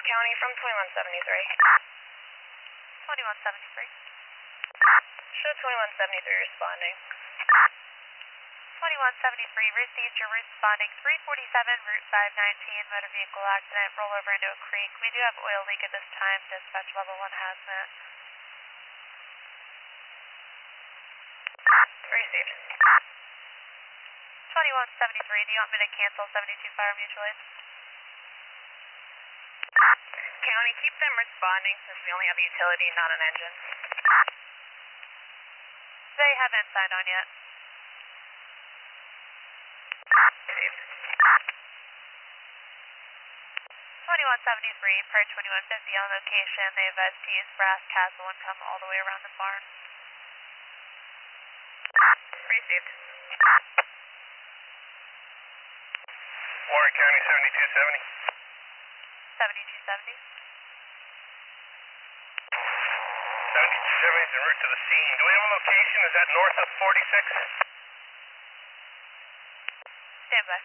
County from 2173. 2173. Show 2173 responding. 2173 received your responding 347 Route 519 motor vehicle accident, rollover into a creek. We do have oil leak at this time. Dispatch level 1 hazmat. Received. 2173, do you want me to cancel 72 Fire Mutual Aid? County, keep them responding since we only have a utility, not an engine. They haven't signed on yet. Received. 2173, per 2150 on location. They advise to use Brass Castle and come all the way around the barn. Received. Warren County 7270. 7270. 7270 is en route to the scene. Do we have a location? Is that north of 46? Stand by.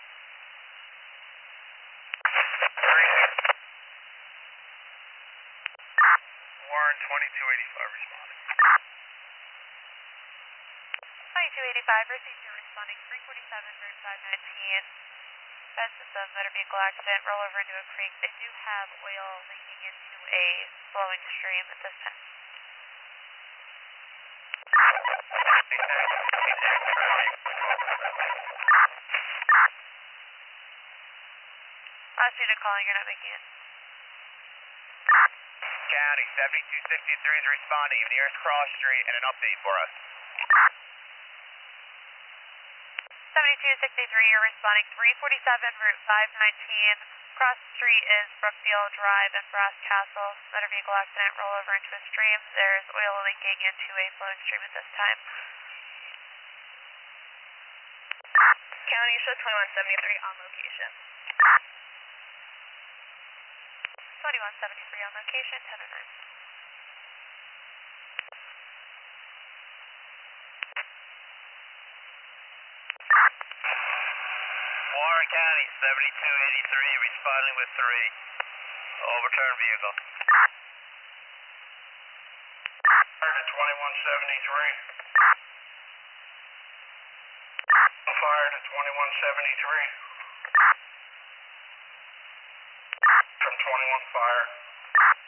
Warren 2285 responding. 2285, received your responding 347 Route 519. That's just a motor vehicle accident, roll over into a creek. They do have oil leaking into a flowing stream at this time. Last unit calling, you're not making it. County 7263 is responding of nearest cross street and an update for us. 7263, you're responding 347 Route 519. Cross the street is Brookfield Drive and Brass Castle. Motor vehicle accident, roll over into a stream. There's oil leaking into a flowing stream at this time. County, show 2173 on location. 2173 on location, 10 and 9. Warren County 7283 responding with 3. Overturned vehicle. Fire to 2173. Fire to 2173. From 21 Fire.